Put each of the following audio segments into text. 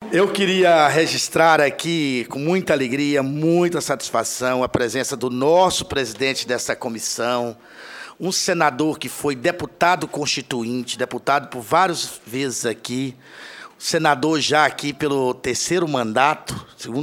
Eu queria registrar aqui, com muita alegria, muita satisfação, a presença do nosso presidente dessa comissão, um senador que foi deputado constituinte, deputado por várias vezes aqui, senador já aqui pelo terceiro mandato,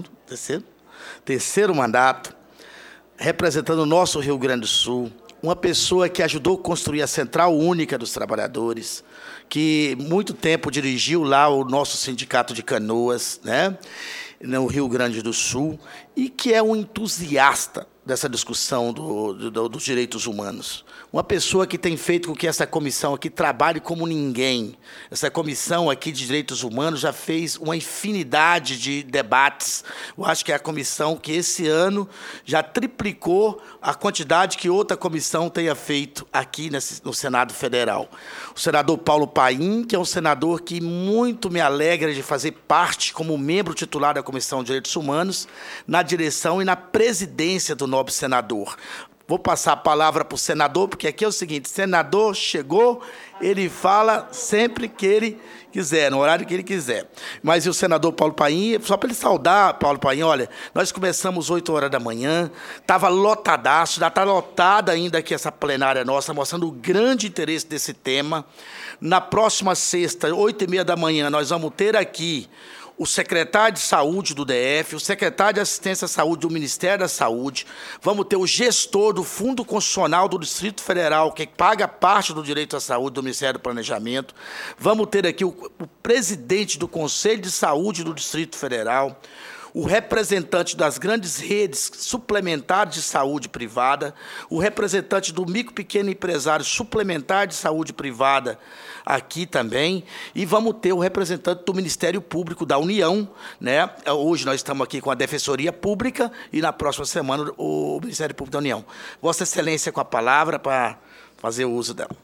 terceiro mandato, representando o nosso Rio Grande do Sul, uma pessoa que ajudou a construir a Central Única dos Trabalhadores, que muito tempo dirigiu lá o nosso sindicato de Canoas, né, no Rio Grande do Sul, e que é um entusiasta dessa discussão dos direitos humanos. Uma pessoa que tem feito com que essa comissão aqui trabalhe como ninguém. Essa comissão aqui de direitos humanos já fez uma infinidade de debates. Eu acho que é a comissão que esse ano já triplicou a quantidade que outra comissão tenha feito aqui no Senado Federal. O senador Paulo Paim, que é um senador que muito me alegra de fazer parte como membro titular da Comissão de Direitos Humanos, na direção e na presidência do nobre senador. Vou passar a palavra para o senador, porque aqui é o seguinte, senador chegou, ele fala sempre que ele quiser, no horário que ele quiser. Mas e o senador Paulo Paim, só para ele saudar, Paulo Paim, olha, nós começamos 8 horas da manhã, estava lotadaço, já está lotada ainda aqui essa plenária nossa, mostrando o grande interesse desse tema. Na próxima sexta, 8h30 da manhã, nós vamos ter aqui o secretário de Saúde do DF, o secretário de Assistência à Saúde do Ministério da Saúde, vamos ter o gestor do Fundo Constitucional do Distrito Federal, que paga parte do direito à saúde do Ministério do Planejamento, vamos ter aqui o presidente do Conselho de Saúde do Distrito Federal, o representante das grandes redes suplementares de saúde privada, o representante do micro pequeno empresário suplementar de saúde privada aqui também, e vamos ter o representante do Ministério Público da União, né? Hoje nós estamos aqui com a Defensoria Pública e na próxima semana o Ministério Público da União. Vossa Excelência com a palavra para fazer o uso dela.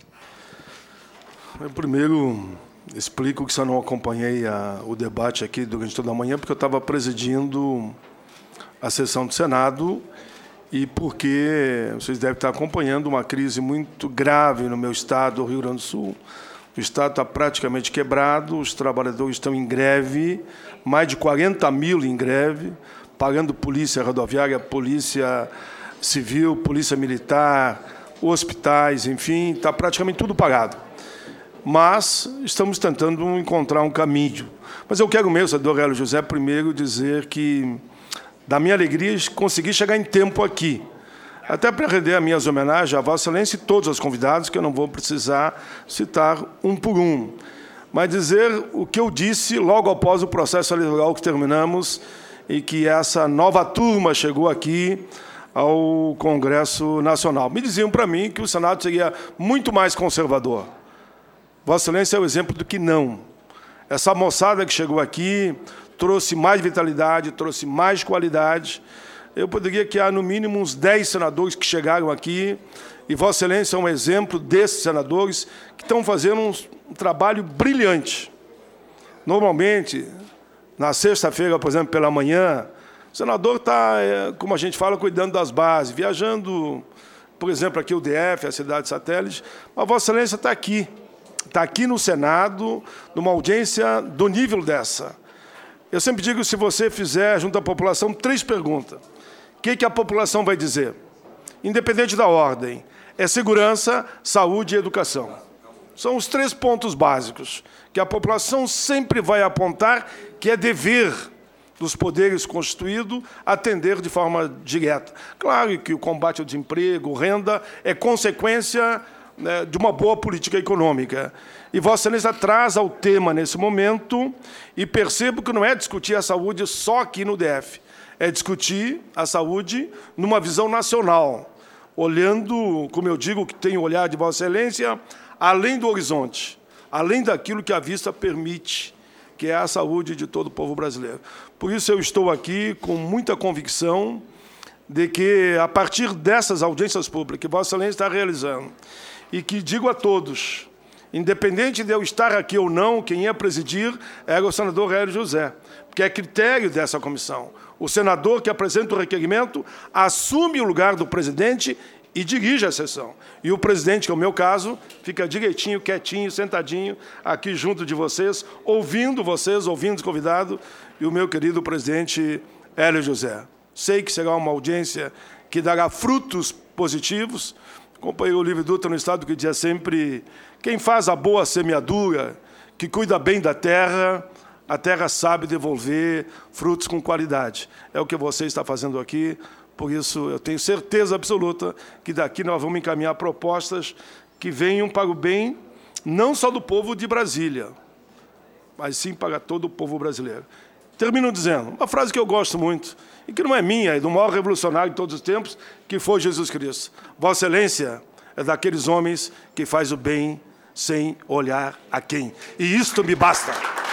Eu primeiro explico que só não acompanhei o debate aqui durante toda a manhã, porque eu estava presidindo a sessão do Senado e porque vocês devem estar acompanhando uma crise muito grave no meu estado, o Rio Grande do Sul. O estado está praticamente quebrado, os trabalhadores estão em greve, mais de 40 mil em greve, pagando polícia rodoviária, polícia civil, polícia militar, hospitais, enfim, está praticamente tudo pagado. Mas estamos tentando encontrar um caminho. Mas eu quero mesmo, senador Hélio José, primeiro dizer que, da minha alegria, consegui chegar em tempo aqui, até para render as minhas homenagens a Vossa Excelência e todos os convidados, que eu não vou precisar citar um por um, mas dizer o que eu disse logo após o processo eleitoral que terminamos e que essa nova turma chegou aqui ao Congresso Nacional. Me diziam para mim que o Senado seria muito mais conservador. Vossa Excelência é o exemplo do que não. Essa moçada que chegou aqui trouxe mais vitalidade, trouxe mais qualidade. Eu poderia que há, no mínimo, uns 10 senadores que chegaram aqui, e Vossa Excelência é um exemplo desses senadores que estão fazendo um trabalho brilhante. Normalmente, na sexta-feira, por exemplo, pela manhã, o senador está, como a gente fala, cuidando das bases, viajando, por exemplo, aqui o DF, a cidade satélite, mas Vossa Excelência está aqui no Senado, numa audiência do nível dessa. Eu sempre digo, se você fizer, junto à população, 3 perguntas. O que a população vai dizer? Independente da ordem. É segurança, saúde e educação. São os 3 pontos básicos que a população sempre vai apontar que é dever dos poderes constituídos atender de forma direta. Claro que o combate ao desemprego, renda, é consequência, né, de uma boa política econômica. E Vossa Excelência traz ao tema nesse momento, e percebo que não é discutir a saúde só aqui no DF, é discutir a saúde numa visão nacional, olhando, como eu digo, que tem o olhar de Vossa Excelência, além do horizonte, além daquilo que a vista permite, que é a saúde de todo o povo brasileiro. Por isso eu estou aqui com muita convicção de que, a partir dessas audiências públicas que Vossa Excelência está realizando, e que digo a todos, independente de eu estar aqui ou não, quem ia presidir era o senador Hélio José, porque é critério dessa comissão. O senador que apresenta o requerimento assume o lugar do presidente e dirige a sessão. E o presidente, que é o meu caso, fica direitinho, quietinho, sentadinho, aqui junto de vocês, ouvindo os convidados, e o meu querido presidente Hélio José. Sei que será uma audiência que dará frutos positivos. Acompanhei o Livre Dutra no Estado, que dizia sempre: quem faz a boa semeadura, que cuida bem da terra, a terra sabe devolver frutos com qualidade. É o que você está fazendo aqui. Por isso, eu tenho certeza absoluta que daqui nós vamos encaminhar propostas que venham para o bem, não só do povo de Brasília, mas sim para todo o povo brasileiro. Termino dizendo uma frase que eu gosto muito, e que não é minha, é do maior revolucionário de todos os tempos, que foi Jesus Cristo. Vossa Excelência é daqueles homens que faz o bem sem olhar a quem. E isto me basta.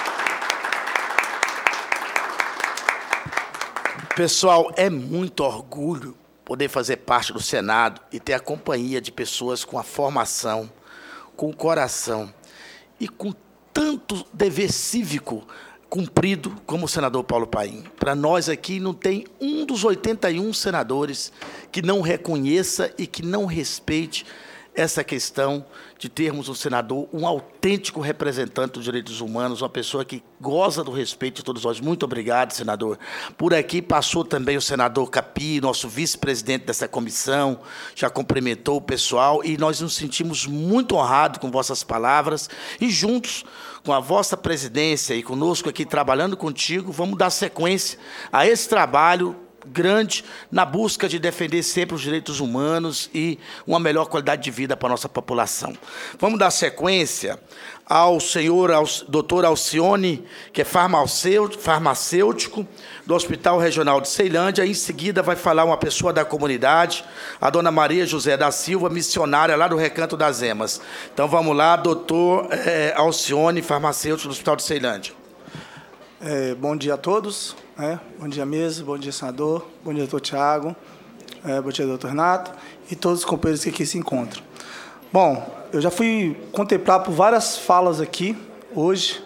Pessoal, é muito orgulho poder fazer parte do Senado e ter a companhia de pessoas com a formação, com o coração e com tanto dever cívico cumprido como o senador Paulo Paim. Para nós aqui não tem um dos 81 senadores que não reconheça e que não respeite essa questão de termos um senador, um autêntico representante dos direitos humanos, uma pessoa que goza do respeito de todos nós. Muito obrigado, senador. Por aqui passou também o senador Capi, nosso vice-presidente dessa comissão, já cumprimentou o pessoal e nós nos sentimos muito honrados com vossas palavras e juntos com a vossa presidência e conosco aqui trabalhando contigo, vamos dar sequência a esse trabalho grande na busca de defender sempre os direitos humanos e uma melhor qualidade de vida para a nossa população. Vamos dar sequência ao senhor doutor Alcione, que é farmacêutico do Hospital Regional de Ceilândia. Em seguida vai falar uma pessoa da comunidade, a dona Maria José da Silva, missionária lá do Recanto das Emas. Então vamos lá, doutor Alcione, farmacêutico do Hospital de Ceilândia. Bom dia a todos. Bom dia, mesa, bom dia, senador, bom dia, doutor Tiago, bom dia, doutor Renato, e todos os companheiros que aqui se encontram. Bom, eu já fui contemplado por várias falas aqui, hoje,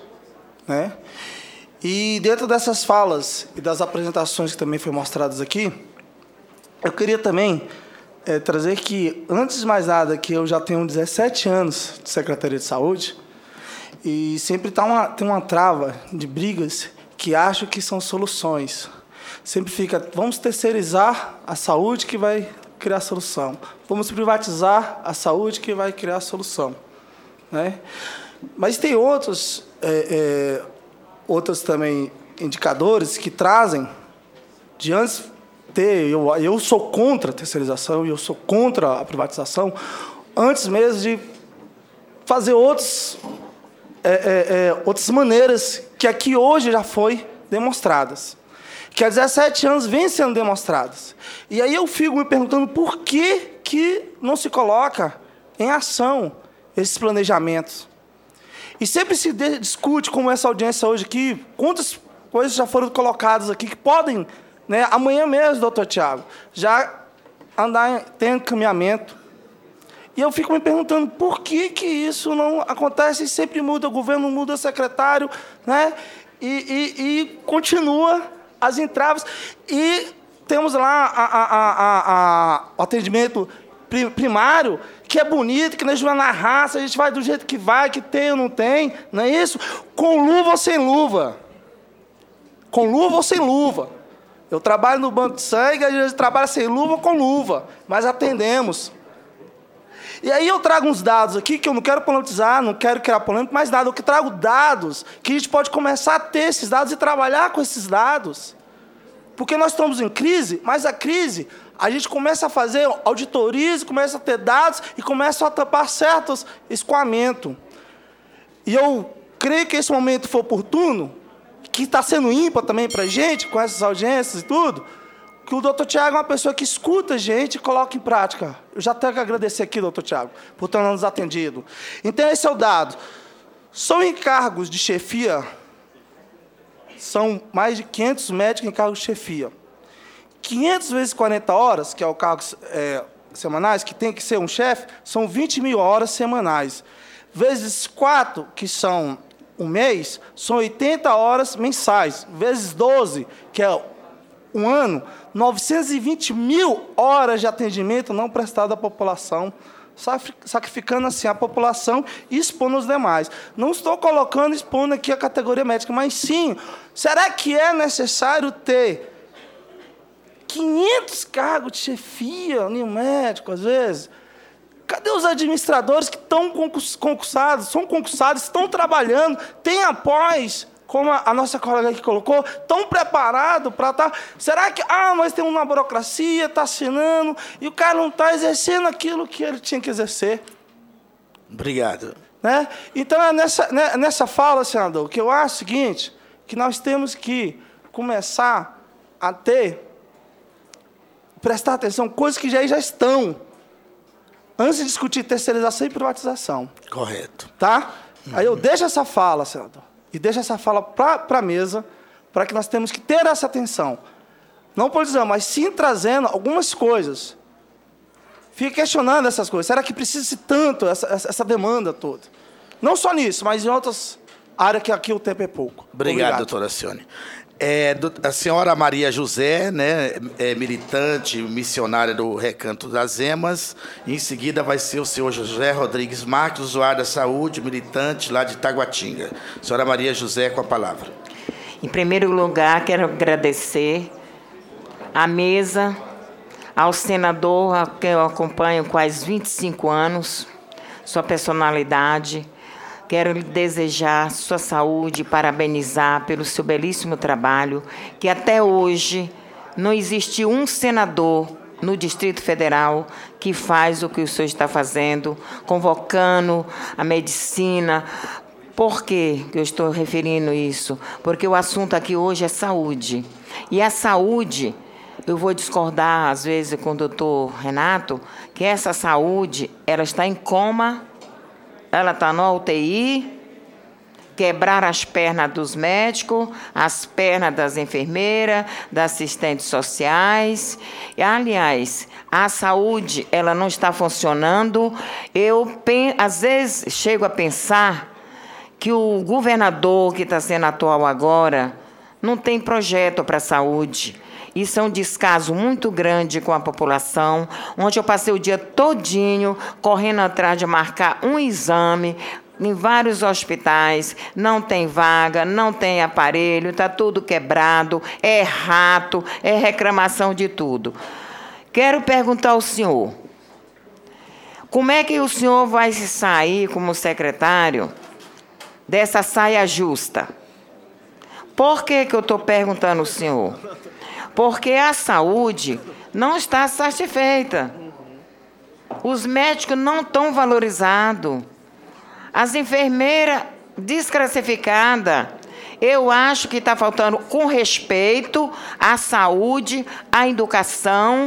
e dentro dessas falas e das apresentações que também foram mostradas aqui, eu queria também trazer que, antes de mais nada, que eu já tenho 17 anos de Secretaria de Saúde, e sempre tem uma trava de brigas que acho que são soluções. Sempre fica, vamos terceirizar a saúde que vai criar a solução. Vamos privatizar a saúde que vai criar a solução. Mas tem outros também indicadores que trazem, de antes ter, eu sou contra a terceirização, eu sou contra a privatização, antes mesmo de fazer outras maneiras que aqui hoje já foi demonstradas, que há 17 anos vem sendo demonstradas. E aí eu fico me perguntando por que não se coloca em ação esses planejamentos. E sempre se discute, como essa audiência hoje aqui, quantas coisas já foram colocadas aqui que podem, amanhã mesmo, doutor Tiago, já ter encaminhamento. E eu fico me perguntando por que isso não acontece e sempre muda, o governo muda, o secretário, e continua as entraves. E temos lá o atendimento primário, que é bonito, que não é jogar na raça, a gente vai do jeito que vai, que tem ou não tem, não é isso? Com luva ou sem luva. Com luva ou sem luva. Eu trabalho no banco de sangue, a gente trabalha sem luva ou com luva, mas atendemos. E aí eu trago uns dados aqui, que eu não quero politizar, não quero criar polêmica, mas nada, eu trago dados, que a gente pode começar a ter esses dados e trabalhar com esses dados. Porque nós estamos em crise, mas a crise, a gente começa a fazer auditorias, começa a ter dados e começa a tapar certos escoamentos. E eu creio que esse momento foi oportuno, que está sendo ímpar também para a gente, com essas audiências e tudo, que o doutor Tiago é uma pessoa que escuta a gente e coloca em prática. Eu já tenho que agradecer aqui, doutor Tiago, por ter nos atendido. Então, esse é o dado. São encargos de chefia, são mais de 500 médicos em cargos de chefia. 500 vezes 40 horas, que é o cargo semanais, que tem que ser um chefe, são 20 mil horas semanais. Vezes 4, que são um mês, são 80 horas mensais. Vezes 12, que é um ano, 920 mil horas de atendimento não prestado à população, sacrificando assim a população e expondo os demais. Não estou colocando, expondo aqui a categoria médica, mas sim, será que é necessário ter 500 cargos de chefia em um médico, às vezes? Cadê os administradores que estão concursados, são concursados, estão trabalhando, têm após, como a nossa colega aqui colocou, estão preparados para estar... Será que, nós temos uma burocracia, está assinando, e o cara não está exercendo aquilo que ele tinha que exercer? Obrigado. Né? Então, é nessa fala, senador, que eu acho o seguinte, que nós temos que começar a prestar atenção, coisas que já estão, antes de discutir terceirização e privatização. Correto. Tá? Aí eu deixo essa fala, senador, e deixo essa fala para a mesa, para que nós temos que ter essa atenção. Não politizando, mas sim trazendo algumas coisas. Fica questionando essas coisas. Será que precisa-se tanto essa demanda toda? Não só nisso, mas em outras áreas que aqui o tempo é pouco. Obrigado, doutora Alcione. A senhora Maria José, né, é militante, missionária do Recanto das Emas. Em seguida vai ser o senhor José Rodrigues Marques, usuário da saúde, militante lá de Taguatinga. Senhora Maria José, com a palavra. Em primeiro lugar, quero agradecer à mesa, ao senador, que eu acompanho há quase 25 anos, sua personalidade. Quero lhe desejar sua saúde e parabenizar pelo seu belíssimo trabalho, que até hoje não existe um senador no Distrito Federal que faz o que o senhor está fazendo, convocando a medicina. Por que eu estou referindo isso? Porque o assunto aqui hoje é saúde. E a saúde, eu vou discordar às vezes com o doutor Renato, que essa saúde, ela está em coma, ela está na UTI, quebraram as pernas dos médicos, as pernas das enfermeiras, das assistentes sociais. E, aliás, a saúde, ela não está funcionando. Às vezes, chego a pensar que o governador que está sendo atual agora não tem projeto para a saúde. Isso é um descaso muito grande com a população, onde eu passei o dia todinho correndo atrás de marcar um exame em vários hospitais, não tem vaga, não tem aparelho, está tudo quebrado, é rato, é reclamação de tudo. Quero perguntar ao senhor, como é que o senhor vai se sair como secretário dessa saia justa? Por que eu estou perguntando ao senhor? Porque a saúde não está satisfeita. Os médicos não estão valorizados. As enfermeiras desclassificadas. Eu acho que está faltando com respeito à saúde, à educação,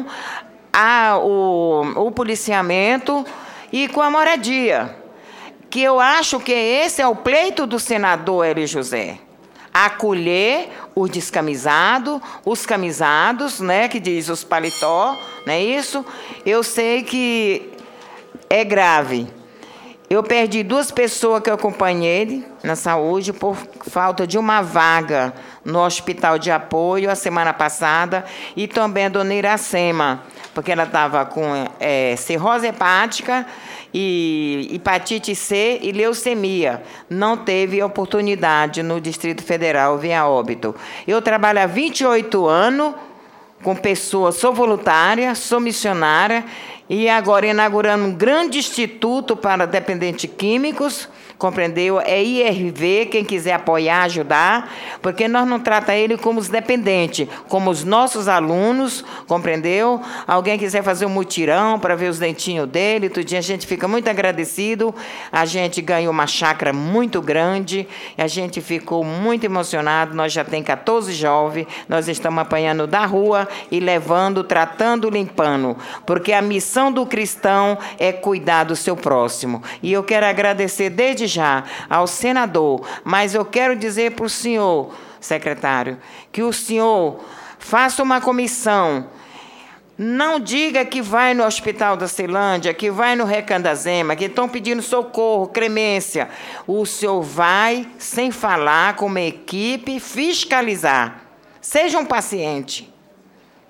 ao policiamento e com a moradia. Que eu acho que esse é o pleito do senador Hélio José. Acolher os descamisados, os camisados, né, que diz os paletó, não é isso? Eu sei que é grave. Eu perdi 2 pessoas que eu acompanhei na saúde por falta de uma vaga no hospital de apoio a semana passada, e também a dona Iracema, porque ela estava com cirrose hepática, e hepatite C e leucemia. Não teve oportunidade no Distrito Federal via óbito. Eu trabalho há 28 anos com pessoas, sou voluntária, sou missionária, e agora inaugurando um grande instituto para dependentes químicos, compreendeu? É IRV, quem quiser apoiar, ajudar, porque nós não tratamos ele como os dependentes, como os nossos alunos, compreendeu? Alguém quiser fazer um mutirão para ver os dentinhos dele, tudinho, a gente fica muito agradecido. A gente ganhou uma chácara muito grande, a gente ficou muito emocionado. Nós já temos 14 jovens, nós estamos apanhando da rua e levando, tratando, limpando, porque a missão do cristão é cuidar do seu próximo. E eu quero agradecer desde já ao senador, mas eu quero dizer para o senhor, secretário, que o senhor faça uma comissão. Não diga que vai no Hospital da Ceilândia, que vai no Recanto das Emas, que estão pedindo socorro, clemência. O senhor vai, sem falar, com uma equipe, fiscalizar. Seja um paciente.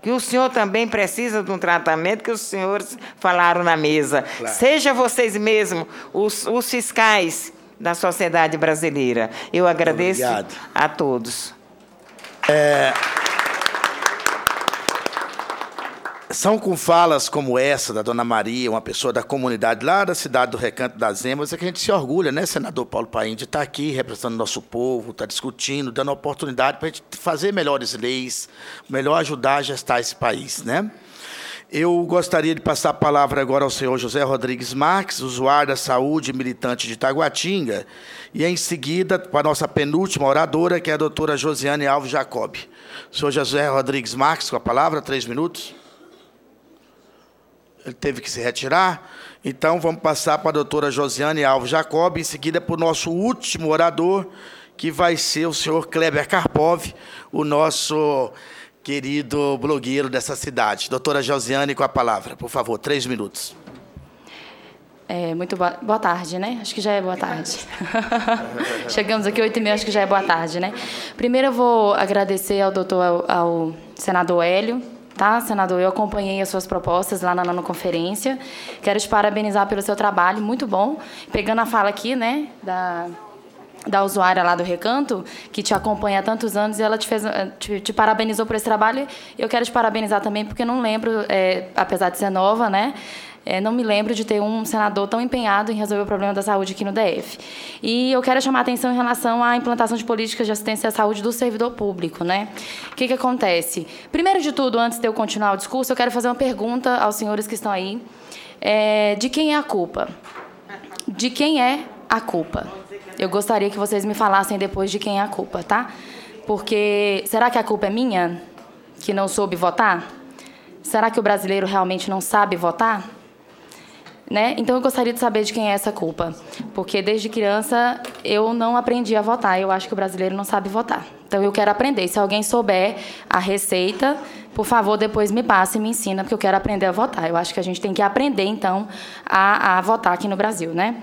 que o senhor também precisa de um tratamento que os senhores falaram na mesa. Claro. Seja vocês mesmos os fiscais da sociedade brasileira. Eu agradeço a todos. São com falas como essa da Dona Maria, uma pessoa da comunidade lá da cidade do Recanto das Emas, é que a gente se orgulha, né, senador Paulo Paim, de estar aqui representando o nosso povo, estar discutindo, dando oportunidade para a gente fazer melhores leis, melhor ajudar a gestar esse país, né? Eu gostaria de passar a palavra agora ao senhor José Rodrigues Marques, usuário da saúde, militante de Taguatinga, e em seguida para a nossa penúltima oradora, que é a doutora Josiane Alves Jacob. Senhor José Rodrigues Marques, com a palavra, 3 minutos. Ele teve que se retirar. Então, vamos passar para a doutora Josiane Alves Jacob, em seguida para o nosso último orador, que vai ser o senhor Kleber Karpov, o nosso querido blogueiro dessa cidade. Doutora Josiane, com a palavra, por favor, 3 minutos. Muito boa tarde, né? Acho que já é boa tarde. Chegamos aqui 8h30, acho que já é boa tarde, né? Primeiro eu vou agradecer ao senador Hélio. Tá, senador, eu acompanhei as suas propostas lá na nona conferência. Quero te parabenizar pelo seu trabalho, muito bom. Pegando a fala aqui, né, da usuária lá do Recanto, que te acompanha há tantos anos, e ela te parabenizou por esse trabalho. Eu quero te parabenizar também, porque eu não lembro, apesar de ser nova, né, não me lembro de ter um senador tão empenhado em resolver o problema da saúde aqui no DF. E eu quero chamar a atenção em relação à implantação de políticas de assistência à saúde do servidor público, né? O que acontece? Primeiro de tudo, antes de eu continuar o discurso, eu quero fazer uma pergunta aos senhores que estão aí. De quem é a culpa? De quem é a culpa? Eu gostaria que vocês me falassem depois de quem é a culpa, tá? Porque será que a culpa é minha, que não soube votar? Será que o brasileiro realmente não sabe votar? Né? Então, eu gostaria de saber de quem é essa culpa, porque desde criança eu não aprendi a votar. Eu acho que o brasileiro não sabe votar. Então, eu quero aprender. Se alguém souber a receita, por favor, depois me passe e me ensina, porque eu quero aprender a votar. Eu acho que a gente tem que aprender, então, a votar aqui no Brasil, né?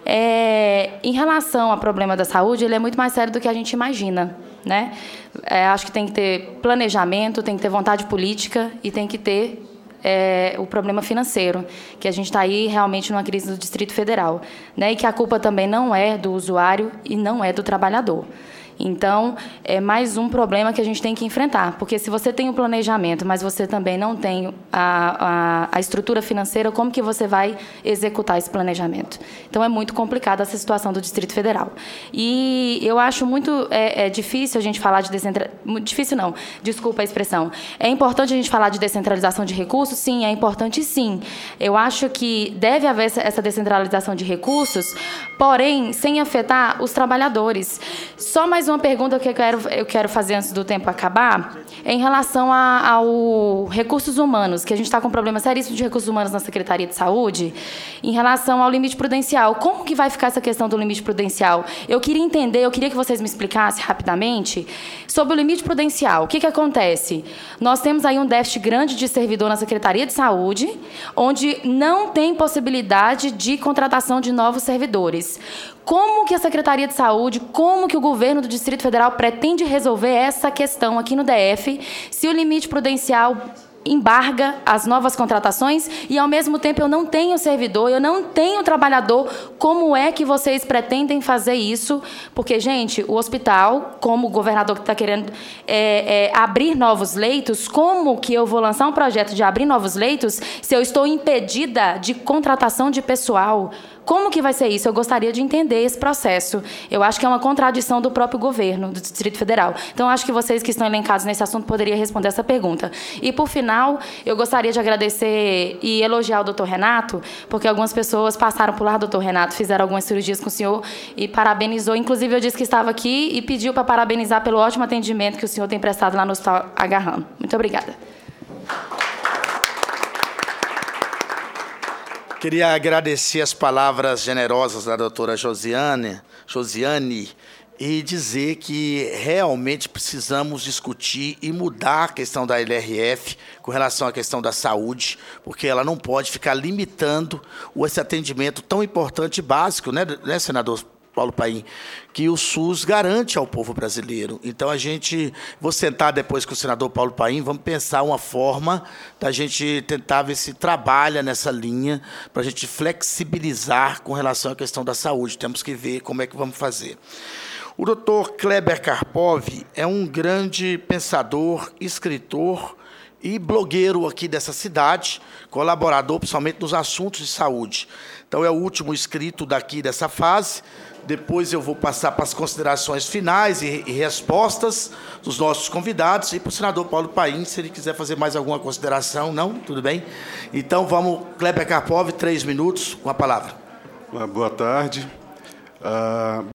Em relação ao problema da saúde, ele é muito mais sério do que a gente imagina, né? Acho que tem que ter planejamento, tem que ter vontade política e tem que ter o problema financeiro, que a gente está aí realmente numa crise do Distrito Federal, né? E que a culpa também não é do usuário e não é do trabalhador. Então, é mais um problema que a gente tem que enfrentar, porque se você tem um planejamento, mas você também não tem a estrutura financeira, como que você vai executar esse planejamento? Então, é muito complicada essa situação do Distrito Federal. E eu acho muito difícil a gente falar de descentralização... Difícil não, desculpa a expressão. É importante a gente falar de descentralização de recursos? Sim, é importante sim. Eu acho que deve haver essa descentralização de recursos, porém, sem afetar os trabalhadores. Só mais uma pergunta que eu quero fazer antes do tempo acabar, é em relação ao recursos humanos, que a gente está com um problema seríssimo de recursos humanos na Secretaria de Saúde, em relação ao limite prudencial. Como que vai ficar essa questão do limite prudencial? Eu queria que vocês me explicassem rapidamente sobre o limite prudencial. O que acontece? Nós temos aí um déficit grande de servidor na Secretaria de Saúde, onde não tem possibilidade de contratação de novos servidores. Como que a Secretaria de Saúde, como que o governo do Distrito Federal pretende resolver essa questão aqui no DF, se o limite prudencial embarga as novas contratações e, ao mesmo tempo, eu não tenho servidor, eu não tenho trabalhador? Como é que vocês pretendem fazer isso? Porque, gente, o hospital, como o governador que está querendo abrir novos leitos, como que eu vou lançar um projeto de abrir novos leitos se eu estou impedida de contratação de pessoal? Como que vai ser isso? Eu gostaria de entender esse processo. Eu acho que é uma contradição do próprio governo do Distrito Federal. Então, acho que vocês que estão elencados nesse assunto poderiam responder essa pergunta. E, por final, eu gostaria de agradecer e elogiar o doutor Renato, porque algumas pessoas passaram por lá do doutor Renato, fizeram algumas cirurgias com o senhor e parabenizou. Inclusive, eu disse que estava aqui e pediu para parabenizar pelo ótimo atendimento que o senhor tem prestado lá no Hospital Agarram. Muito obrigada. Queria agradecer as palavras generosas da doutora Josiane e dizer que realmente precisamos discutir e mudar a questão da LRF com relação à questão da saúde, porque ela não pode ficar limitando esse atendimento tão importante e básico, né, senador Paulo Paim, que o SUS garante ao povo brasileiro. Então, vou sentar depois com o senador Paulo Paim, vamos pensar uma forma da gente tentar ver se trabalha nessa linha para a gente flexibilizar com relação à questão da saúde. Temos que ver como é que vamos fazer. O doutor Kleber Karpov é um grande pensador, escritor e blogueiro aqui dessa cidade, colaborador principalmente nos assuntos de saúde. Então, é o último escrito daqui dessa fase. Depois eu vou passar para as considerações finais e respostas dos nossos convidados e para o senador Paulo Paim, se ele quiser fazer mais alguma consideração. Não? Tudo bem? Então, vamos, Kleber Karpov, 3 minutos, com a palavra. Boa tarde.